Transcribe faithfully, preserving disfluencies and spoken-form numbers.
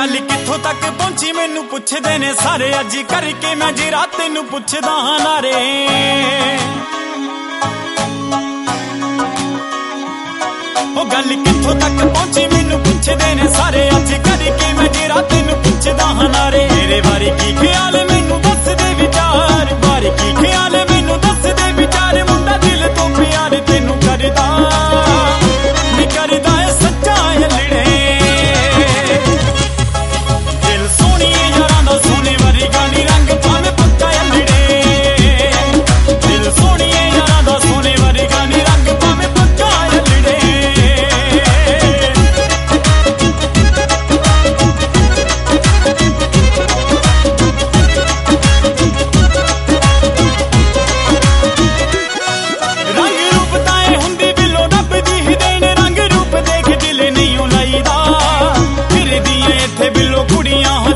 गल कित्थों तक पहुंची मैनू पुछदे ने सारे, अज करके मैं जी रात नू पुछदा हां नारे। ओ गल कित्थों तक पहुंची मैनू पुछदे ने सारे, अज करके मैं जी रात नू पुछदा हां नारे। तेरे बारे की ख्याल मैनू दस दे विचार, बारे की ख्याल मैनू दस दे विचार। मुंडा दिल तो प्यार तेनू करदा नी करदा ए सच्चा अल्लड़े। दिल सोहणिए यारां दा सोने वर्गा नी रंग भावें पक्का अल्लड़े। दिल सोहणिए यारां दा सोने वर्गा नी रंग भावें पक्का अल्लड़े। बिलो कुड़ियां